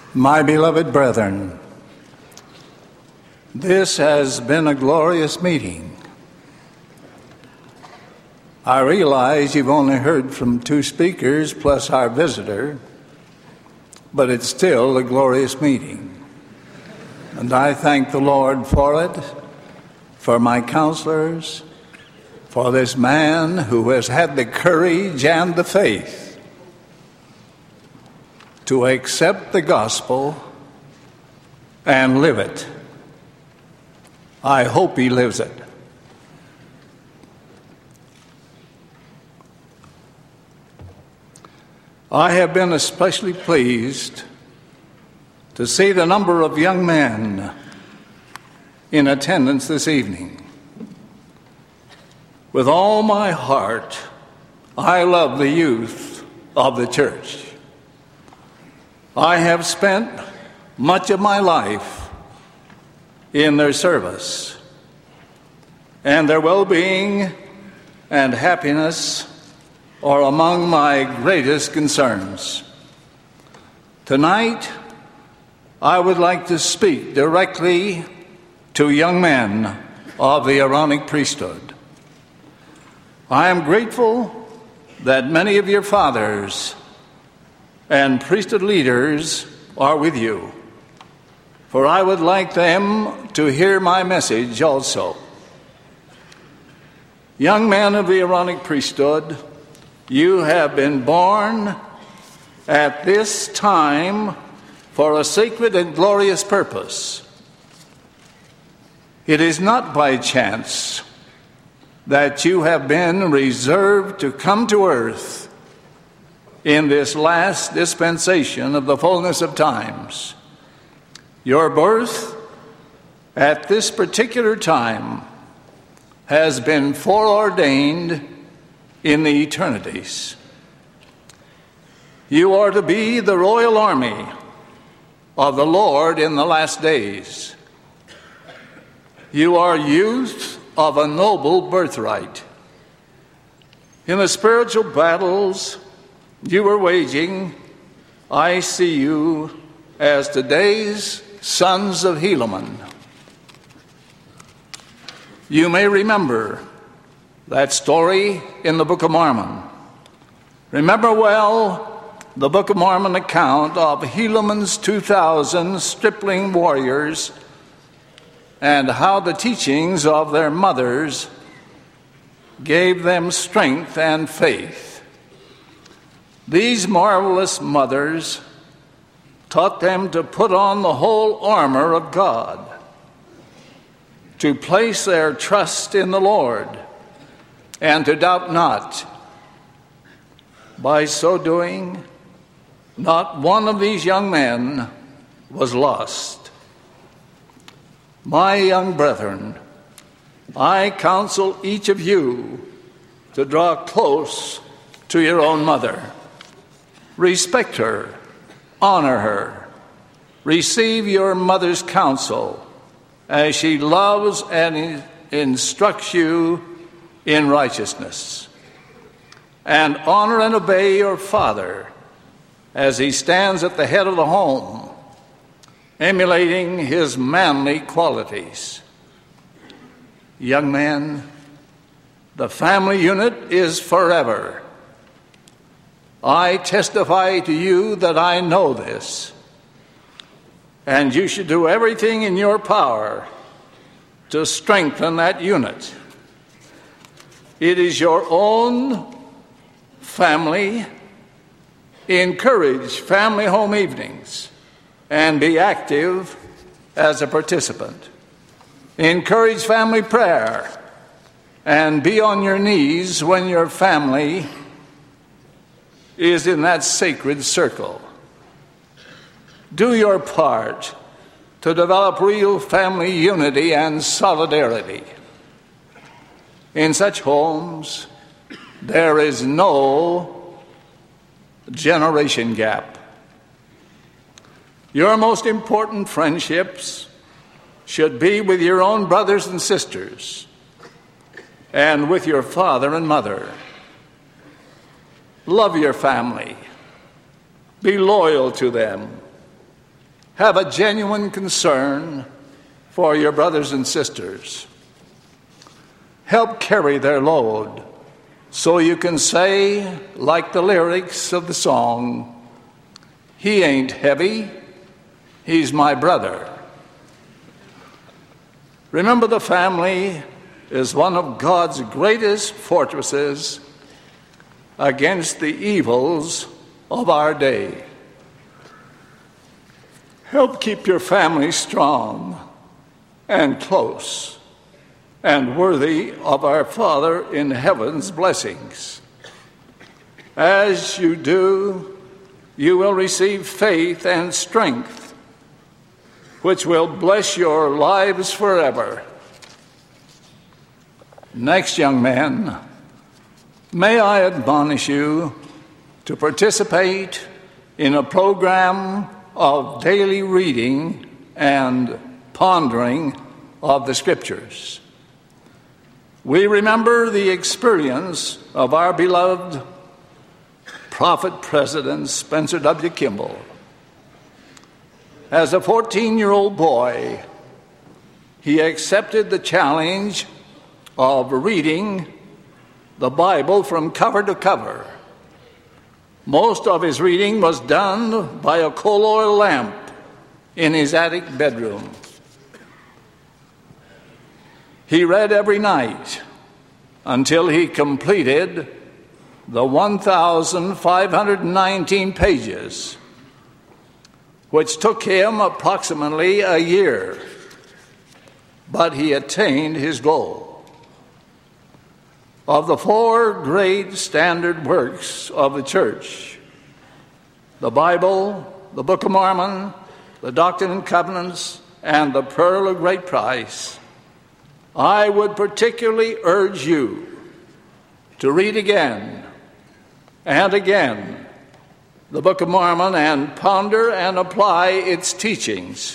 My beloved brethren, this has been a glorious meeting. I realize you've only heard from 2 speakers plus our visitor, but it's still a glorious meeting. And I thank the Lord for it, for my counselors, for this man who has had the courage and the faith to accept the gospel and live it. I hope he lives it. I have been especially pleased to see the number of young men in attendance this evening. With all my heart, I love the youth of the church. I have spent much of my life in their service, and their well-being and happiness are among my greatest concerns. Tonight, I would like to speak directly to young men of the Aaronic priesthood. I am grateful that many of your fathers and priesthood leaders are with you, for I would like them to hear my message also. Young men of the Aaronic priesthood, you have been born at this time for a sacred and glorious purpose. It is not by chance that you have been reserved to come to earth in this last dispensation of the fullness of times. Your birth at this particular time has been foreordained in the eternities. You are to be the royal army of the Lord in the last days. You are youth of a noble birthright. In the spiritual battles you are waging, I see you as today's sons of Helaman. You may remember that story in the Book of Mormon. Remember well the Book of Mormon account of Helaman's 2,000 stripling warriors and how the teachings of their mothers gave them strength and faith. These marvelous mothers taught them to put on the whole armor of God, to place their trust in the Lord, and to doubt not. By so doing, not one of these young men was lost. My young brethren, I counsel each of you to draw close to your own mother. Respect her, honor her, receive your mother's counsel as she loves and instructs you in righteousness. And honor and obey your father as he stands at the head of the home, emulating his manly qualities. Young man, the family unit is forever. I testify to you that I know this, and you should do everything in your power to strengthen that unit. It is your own family. Encourage family home evenings and be active as a participant. Encourage family prayer and be on your knees when your family is in that sacred circle. Do your part to develop real family unity and solidarity. In such homes, there is no generation gap. Your most important friendships should be with your own brothers and sisters and with your father and mother. Love your family. Be loyal to them. have a genuine concern for your brothers and sisters. Help carry their load so you can say, like the lyrics of the song, "He ain't heavy, he's my brother." Remember, the family is one of God's greatest fortresses against the evils of our day. Help keep your family strong and close and worthy of our Father in heaven's blessings. As you do, you will receive faith and strength, which will bless your lives forever. Next, young man, may I admonish you to participate in a program of daily reading and pondering of the Scriptures. We remember the experience of our beloved Prophet President Spencer W. Kimball. As a 14-year-old boy, he accepted the challenge of reading the Bible from cover to cover. Most of his reading was done by a coal oil lamp in his attic bedroom. He read every night until he completed the 1,519 pages, which took him approximately a year, but he attained his goal. Of the four great standard works of the church, the Bible, the Book of Mormon, the Doctrine and Covenants, and the Pearl of Great Price, I would particularly urge you to read again and again the Book of Mormon and ponder and apply its teachings.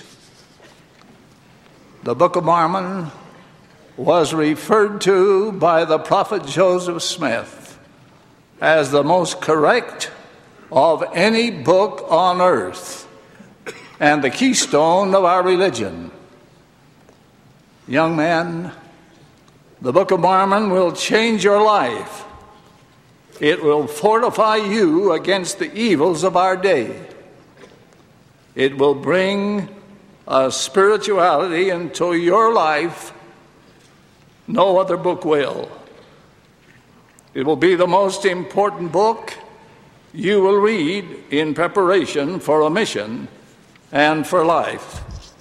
The Book of Mormon was referred to by the prophet Joseph Smith as the most correct of any book on earth and the keystone of our religion. Young man, the Book of Mormon will change your life. It will fortify you against the evils of our day. It will bring a spirituality into your life no other book will. It will be the most important book you will read in preparation for a mission and for life.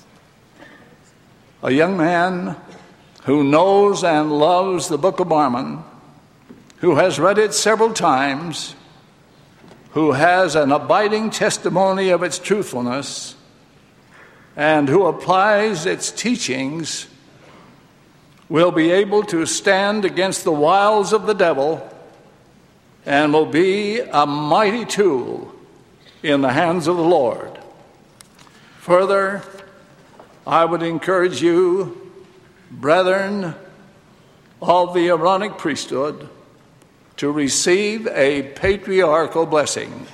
A young man who knows and loves the Book of Mormon, who has read it several times, who has an abiding testimony of its truthfulness, and who applies its teachings, will be able to stand against the wiles of the devil and will be a mighty tool in the hands of the Lord. Further, I would encourage you, brethren of the Aaronic priesthood, to receive a patriarchal blessing.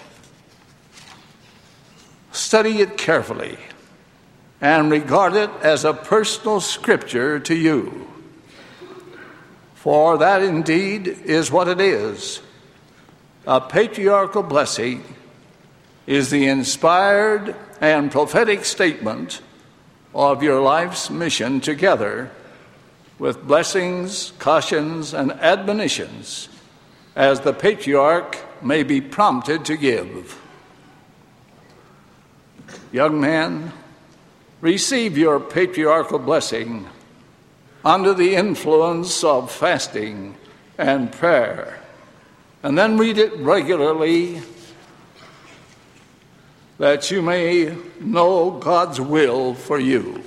Study it carefully and regard it as a personal scripture to you. For that indeed is what it is. A patriarchal blessing is the inspired and prophetic statement of your life's mission, together with blessings, cautions, and admonitions as the patriarch may be prompted to give. Young man, receive your patriarchal blessing under the influence of fasting and prayer, and then read it regularly that you may know God's will for you.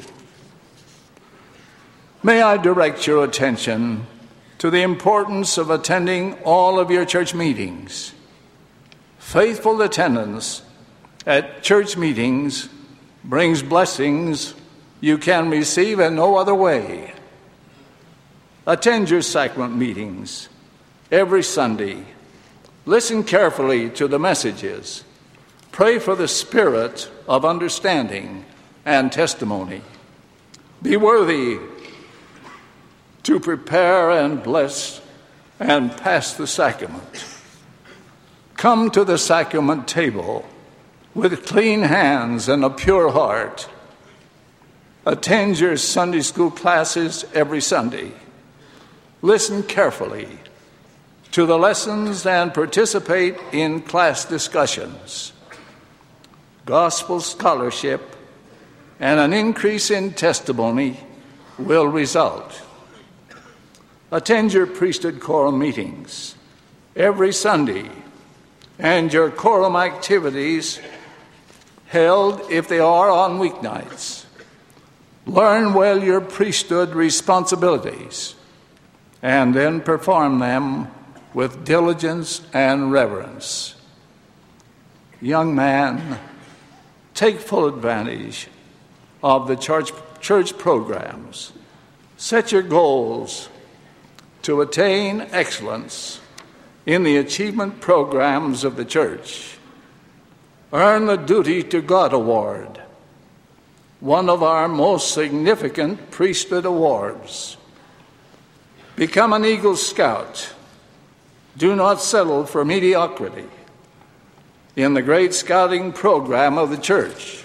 May I direct your attention to the importance of attending all of your church meetings. Faithful attendance at church meetings brings blessings you can receive in no other way. Attend your sacrament meetings every Sunday. Listen carefully to the messages. Pray for the spirit of understanding and testimony. Be worthy to prepare and bless and pass the sacrament. Come to the sacrament table with clean hands and a pure heart. Attend your Sunday school classes every Sunday. Listen carefully to the lessons and participate in class discussions. Gospel scholarship and an increase in testimony will result. Attend your priesthood quorum meetings every Sunday and your quorum activities held if they are on weeknights. Learn well your priesthood responsibilities and then perform them with diligence and reverence. Young man, take full advantage of the church programs. Set your goals to attain excellence in the achievement programs of the church. Earn the Duty to God Award, one of our most significant priesthood awards. Become an Eagle Scout. Do not settle for mediocrity in the great scouting program of the church.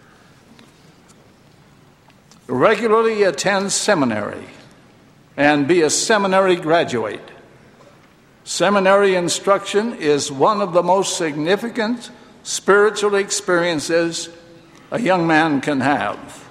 Regularly attend seminary and be a seminary graduate. Seminary instruction is one of the most significant spiritual experiences a young man can have.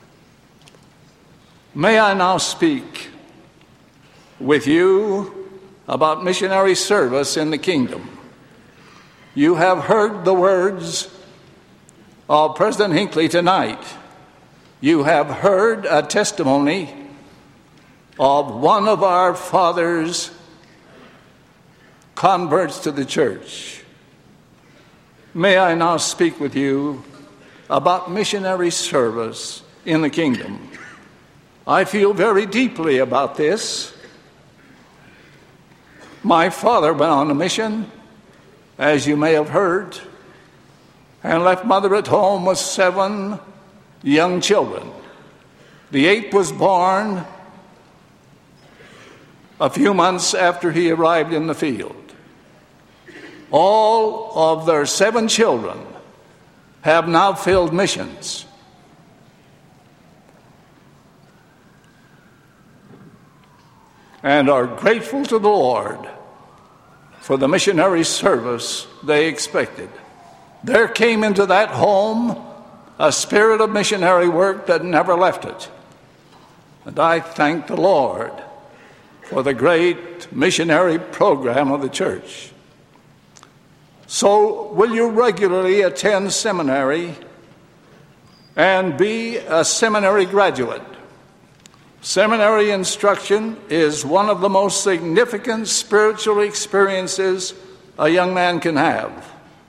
May I now speak with you about missionary service in the kingdom. You have heard the words of President Hinckley tonight. You have heard a testimony of one of our fathers' converts to the church. May I now speak with you about missionary service in the kingdom. I feel very deeply about this. My father went on a mission, as you may have heard, and left mother at home with 7 young children. The 8th was born a few months after he arrived in the field. All of their 7 children have now filled missions. And are grateful to the Lord for the missionary service they expected. There came into that home a spirit of missionary work that never left it. And I thank the Lord for the great missionary program of the church. So, will you regularly attend seminary and be a seminary graduate? Seminary instruction is one of the most significant spiritual experiences a young man can have.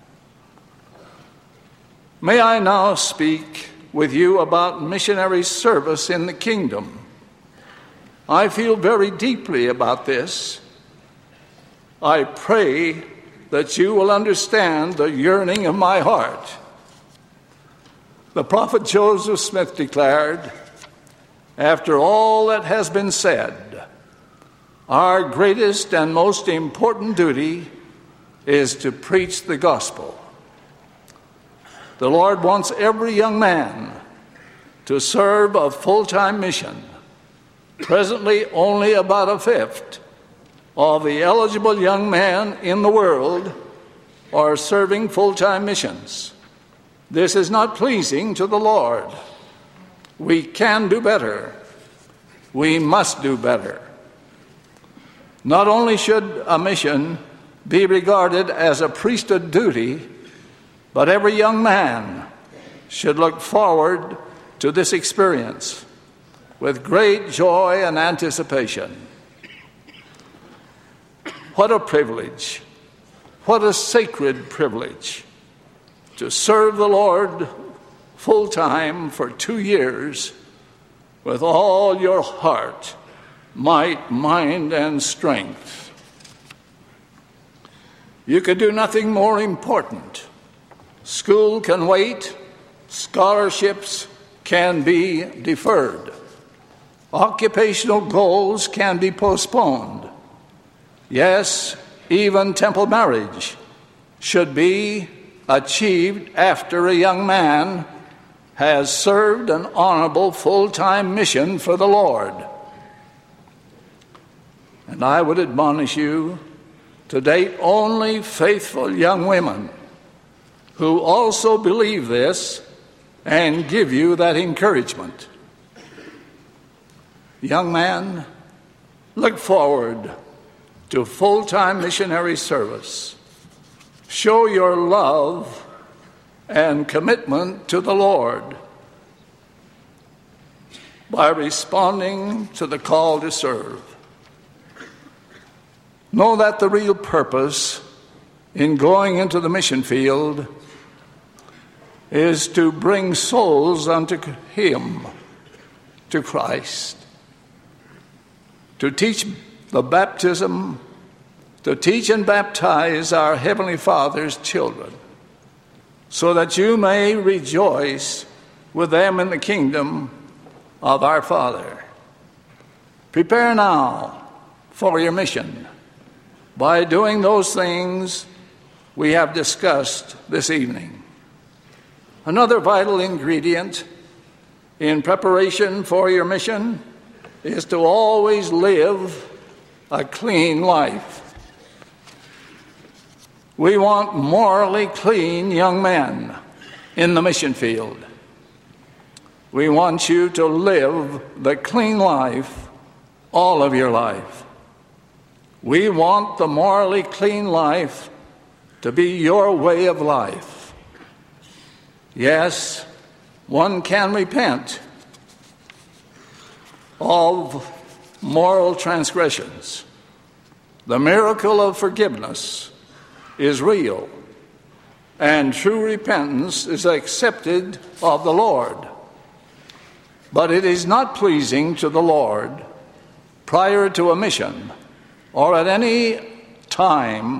May I now speak with you about missionary service in the kingdom. I feel very deeply about this. I pray that you will understand the yearning of my heart. The prophet Joseph Smith declared, after all that has been said, our greatest and most important duty is to preach the gospel. The Lord wants every young man to serve a full-time mission. Presently, only about a fifth of the eligible young men in the world are serving full-time missions. This is not pleasing to the Lord. We can do better. We must do better. Not only should a mission be regarded as a priesthood duty, but every young man should look forward to this experience with great joy and anticipation. What a privilege, what a sacred privilege to serve the Lord full-time for 2 years with all your heart, might, mind, and strength. You could do nothing more important. School can wait, scholarships can be deferred. Occupational goals can be postponed. Yes, even temple marriage should be achieved after a young man has served an honorable full-time mission for the Lord. And I would admonish you to date only faithful young women who also believe this and give you that encouragement. Young man, look forward to full-time missionary service. Show your love and commitment to the Lord by responding to the call to serve. Know that the real purpose in going into the mission field is to bring souls unto Him, to Christ, to teach the baptism, to teach and baptize our Heavenly Father's children, so that you may rejoice with them in the kingdom of our Father. Prepare now for your mission by doing those things we have discussed this evening. Another vital ingredient in preparation for your mission is to always live a clean life. We want morally clean young men in the mission field. We want you to live the clean life all of your life. We want the morally clean life to be your way of life. Yes, one can repent of moral transgressions. The miracle of forgiveness is real, and true repentance is accepted of the Lord. But it is not pleasing to the Lord prior to a mission or at any time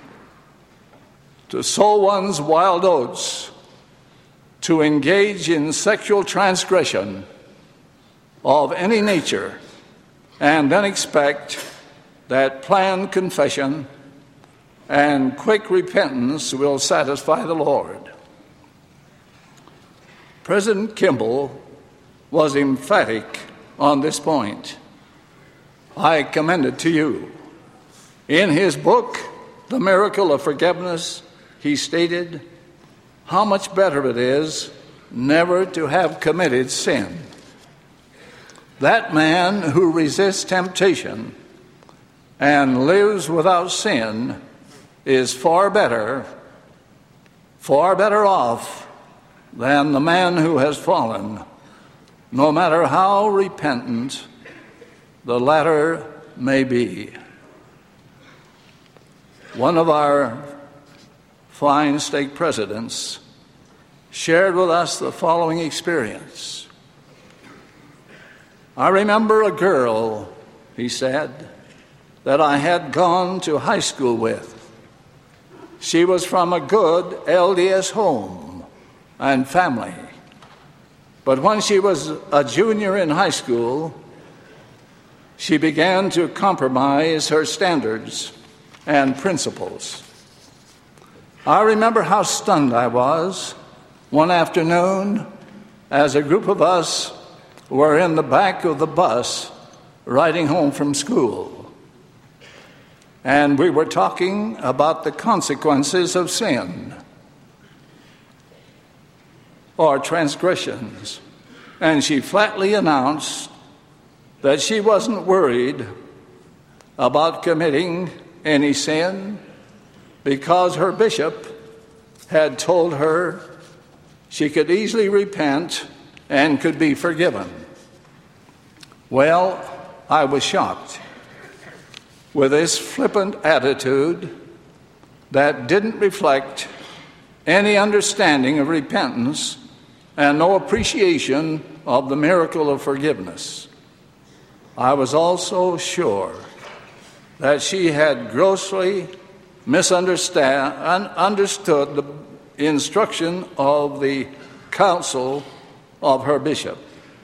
to sow one's wild oats, to engage in sexual transgression of any nature, and then expect that planned confession and quick repentance will satisfy the Lord. President Kimball was emphatic on this point. I commend it to you. In his book, The Miracle of Forgiveness, he stated how much better it is never to have committed sin. That man who resists temptation and lives without sin is far better off than the man who has fallen, no matter how repentant the latter may be. One of our fine stake presidents shared with us the following experience. I remember a girl, he said, that I had gone to high school with. She was from a good LDS home and family. But when she was a junior in high school, she began to compromise her standards and principles. I remember how stunned I was one afternoon as a group of us were in the back of the bus riding home from school. And we were talking about the consequences of sin or transgressions. And she flatly announced that she wasn't worried about committing any sin because her bishop had told her she could easily repent and could be forgiven. Well, I was shocked. With this flippant attitude that didn't reflect any understanding of repentance and no appreciation of the miracle of forgiveness. I was also sure that she had grossly understood the instruction of the council of her bishop.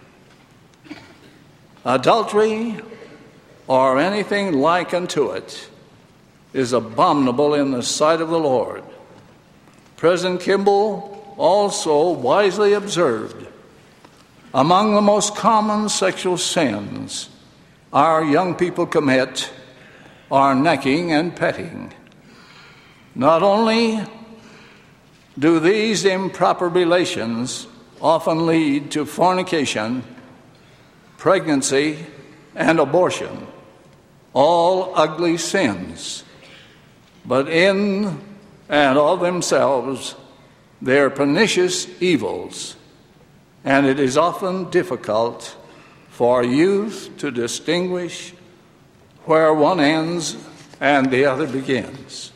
Adultery, or anything like unto it, is abominable in the sight of the Lord. President Kimball also wisely observed, among the most common sexual sins our young people commit are necking and petting. Not only do these improper relations often lead to fornication, pregnancy, and abortion, all ugly sins, but in and of themselves they're pernicious evils, and it is often difficult for youth to distinguish where one ends and the other begins.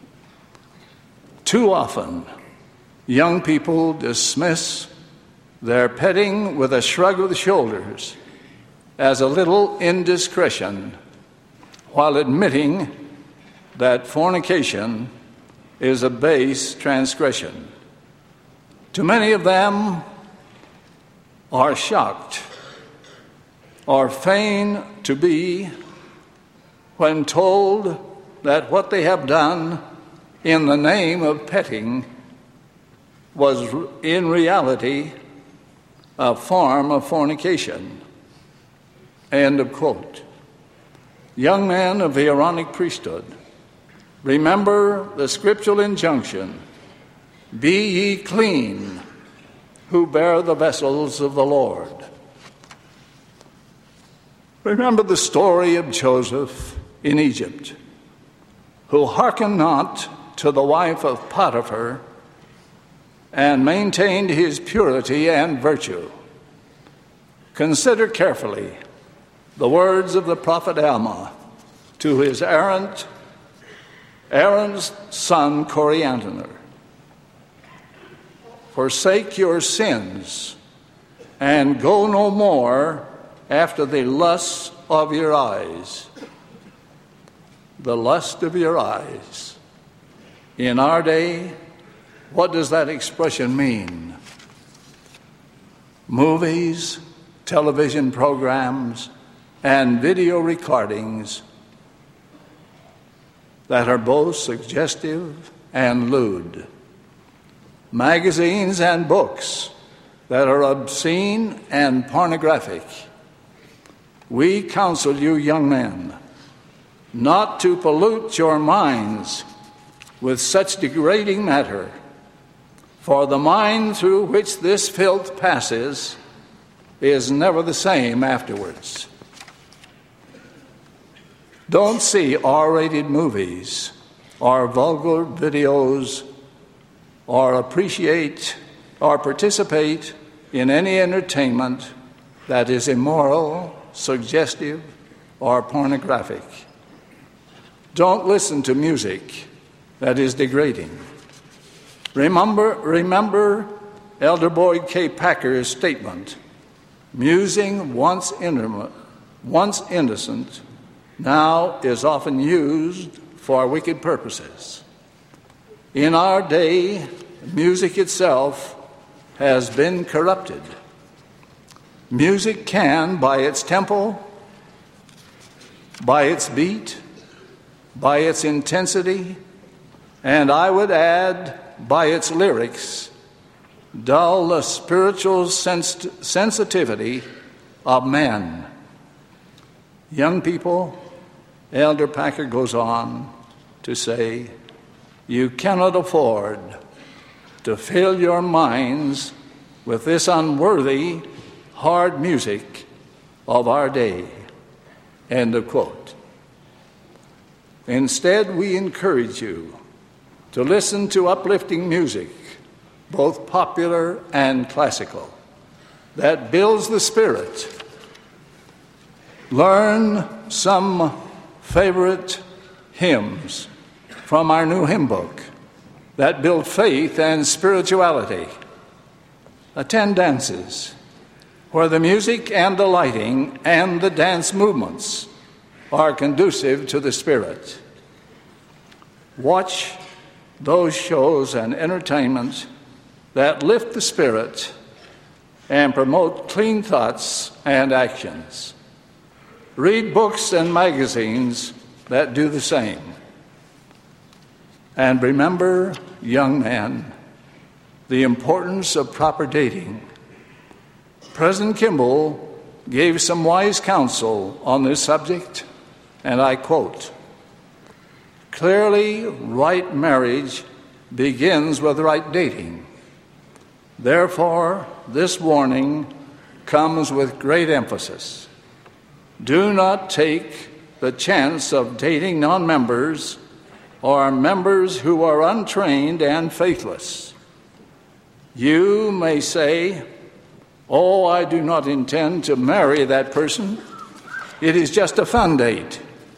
Too often, young people dismiss their petting with a shrug of the shoulders as a little indiscretion, while admitting that fornication is a base transgression. Too many of them are shocked or feign to be when told that what they have done in the name of petting was in reality a form of fornication. End of quote. Young men of the Aaronic priesthood, remember the scriptural injunction, "Be ye clean, who bear the vessels of the Lord." Remember the story of Joseph in Egypt, who hearkened not to the wife of Potiphar and maintained his purity and virtue. Consider carefully the words of the prophet Alma to his Aaron's son Coriantumr. "Forsake your sins and go no more after the lust of your eyes." The lust of your eyes. In our day, what does that expression mean? Movies, television programs, and video recordings that are both suggestive and lewd. Magazines and books that are obscene and pornographic. We counsel you, young men, not to pollute your minds with such degrading matter, for the mind through which this filth passes is never the same afterwards. Don't see R-rated movies or vulgar videos or appreciate or participate in any entertainment that is immoral, suggestive, or pornographic. Don't listen to music that is degrading. Remember Elder Boyd K. Packer's statement, "Music once innocent, now is often used for wicked purposes." In our day, music itself has been corrupted. Music can, by its tempo, by its beat, by its intensity, and I would add, by its lyrics, dull the spiritual sensitivity of men. Young people, Elder Packer goes on to say, you cannot afford to fill your minds with this unworthy, hard music of our day. End of quote. Instead, we encourage you to listen to uplifting music, both popular and classical, that builds the spirit. Learn some favorite hymns from our new hymn book that build faith and spirituality. Attend dances where the music and the lighting and the dance movements are conducive to the Spirit. Watch those shows and entertainments that lift the spirit and promote clean thoughts and actions. Read books and magazines that do the same. And remember, young men, the importance of proper dating. President Kimball gave some wise counsel on this subject, and I quote, "Clearly, right marriage begins with right dating. Therefore, this warning comes with great emphasis. Do not take the chance of dating non-members or members who are untrained and faithless. You may say, 'Oh, I do not intend to marry that person. It is just a fun date.'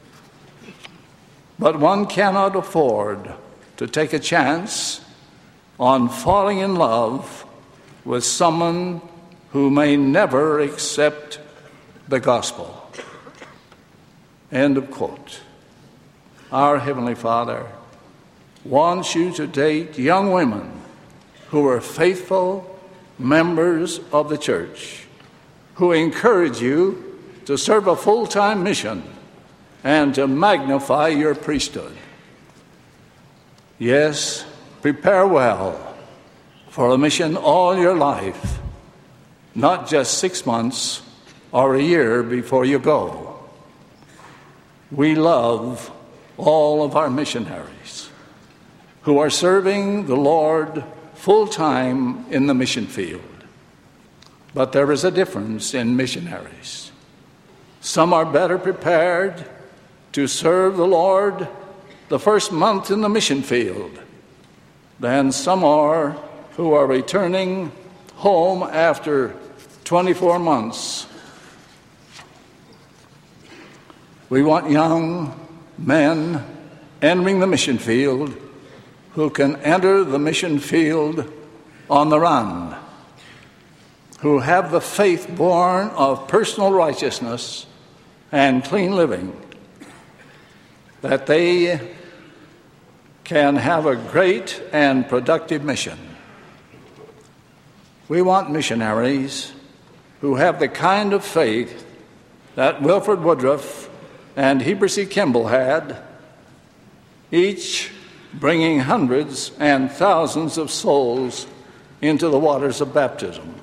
But one cannot afford to take a chance on falling in love with someone who may never accept the gospel." End of quote. Our Heavenly Father wants you to date young women who are faithful members of the church, who encourage you to serve a full-time mission and to magnify your priesthood. Yes, prepare well for a mission all your life, not just 6 months or a year before you go. We love all of our missionaries who are serving the Lord full-time in the mission field. But there is a difference in missionaries. Some are better prepared to serve the Lord the first month in the mission field than some are who are returning home after 24 months. We want young men entering the mission field who can enter the mission field on the run, who have the faith born of personal righteousness and clean living, that they can have a great and productive mission. We want missionaries who have the kind of faith that Wilford Woodruff and Heber C. Kimball had, each bringing hundreds and thousands of souls into the waters of baptism.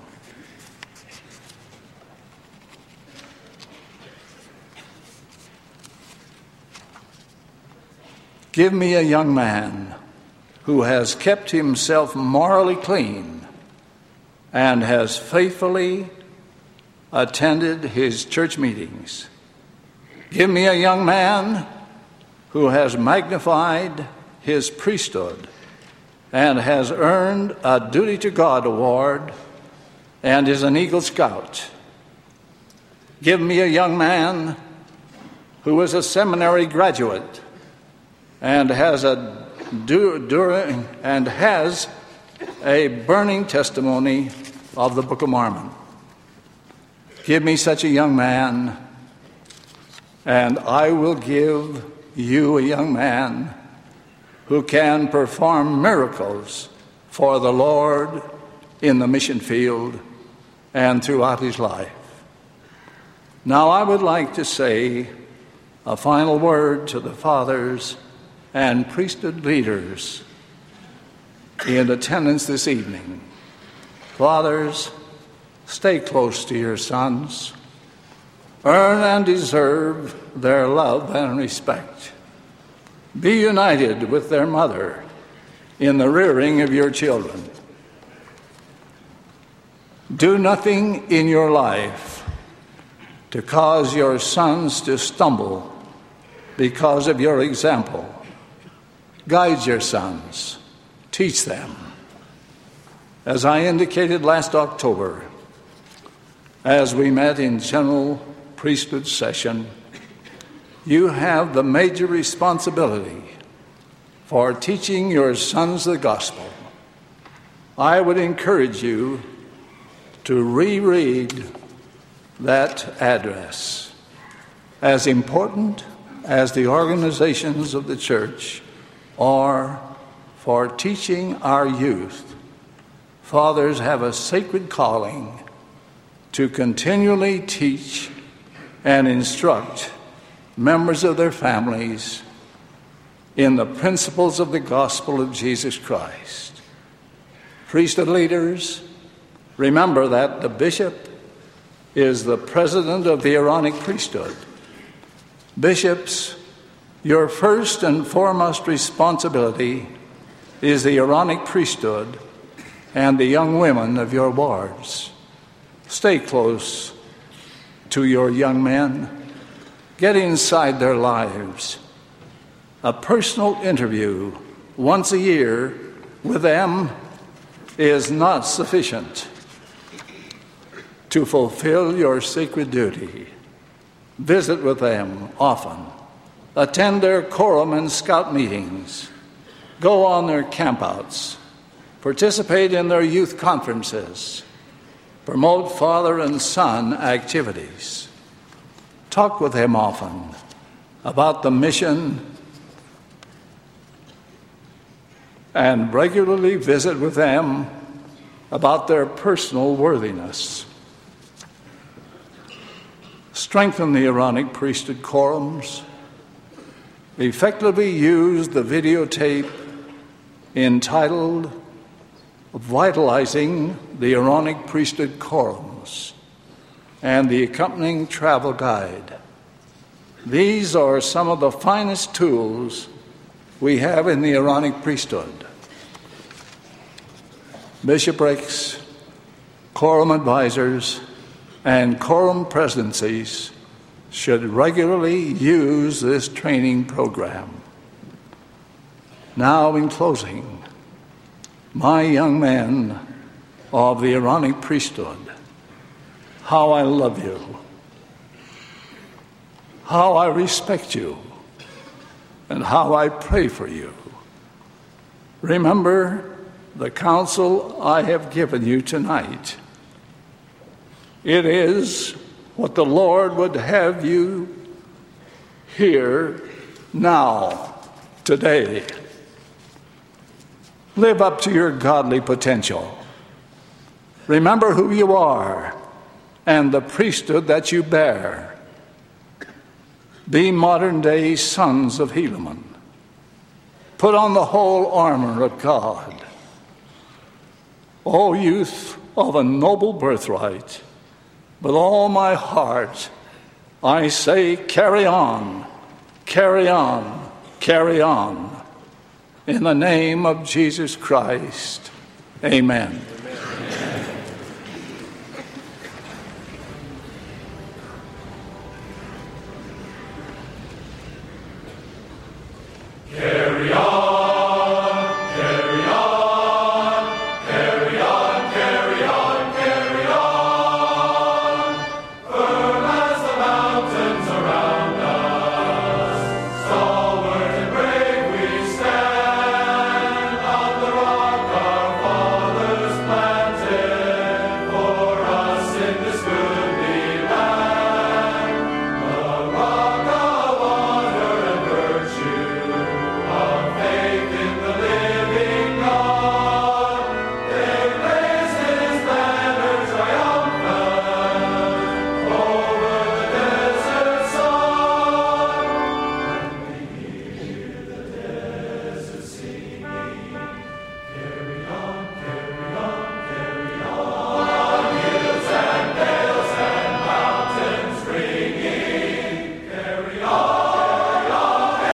Give me a young man who has kept himself morally clean and has faithfully attended his church meetings. Give me a young man who has magnified his priesthood and has earned a Duty to God award and is an Eagle Scout. Give me a young man who is a seminary graduate and has a burning testimony of the Book of Mormon. Give me such a young man, and I will give you a young man who can perform miracles for the Lord in the mission field and throughout his life. Now I would like to say a final word to the fathers and priesthood leaders in attendance this evening. Fathers, stay close to your sons. Earn and deserve their love and respect. Be united with their mother in the rearing of your children. Do nothing in your life to cause your sons to stumble because of your example. Guide your sons. Teach them. As I indicated last October, as we met in general priesthood session, you have the major responsibility for teaching your sons the gospel. I would encourage you to reread that address. As important as the organizations of the church are for teaching our youth, fathers have a sacred calling to continually teach and instruct members of their families in the principles of the gospel of Jesus Christ. Priesthood leaders, remember that the bishop is the president of the Aaronic priesthood. Bishops, your first and foremost responsibility is the Aaronic priesthood and the young women of your wards. Stay close to your young men. Get inside their lives. A personal interview once a year with them is not sufficient to fulfill your sacred duty. Visit with them often. Attend their quorum and scout meetings. Go on their campouts. Participate in their youth conferences. Promote father and son activities. Talk with them often about the mission and regularly visit with them about their personal worthiness. Strengthen the Aaronic priesthood quorums. Effectively use the videotape entitled Vitalizing the Aaronic Priesthood Quorums and the accompanying travel guide. These are some of the finest tools we have in the Aaronic priesthood. Bishoprics, quorum advisors, and quorum presidencies should regularly use this training program. Now, in closing, my young men of the Aaronic priesthood, how I love you, how I respect you, and how I pray for you. Remember the counsel I have given you tonight. It is what the Lord would have you hear now, today. Live up to your godly potential. Remember who you are and the priesthood that you bear. Be modern-day sons of Helaman. Put on the whole armor of God. O youth of a noble birthright, with all my heart, I say, carry on, carry on, carry on. In the name of Jesus Christ, amen.